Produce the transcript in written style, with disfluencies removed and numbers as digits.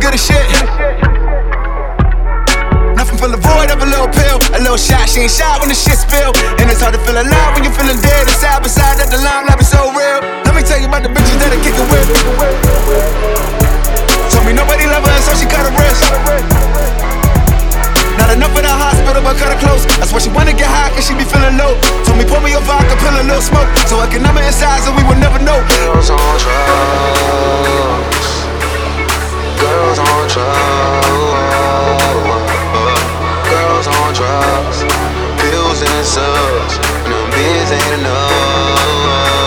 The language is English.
good as shit. Nothing fill the void of a little pill. A little shot, she ain't shot when the shit spill. And it's hard to feel alive when you're feeling dead. And side by side that the limelight is so real. Let me tell you about the bitches that I kick it with. Told me nobody love her, so she cut her wrist. Not enough in the hospital, but cut her close. That's why she wanna get high, cause she be feeling low. Told me pour me a vodka, pill a little smoke, so I can numb her inside, so we will never know. Girls on drugs. Girls on drugs. Girls on drugs. Pills and subs. No beers ain't enough.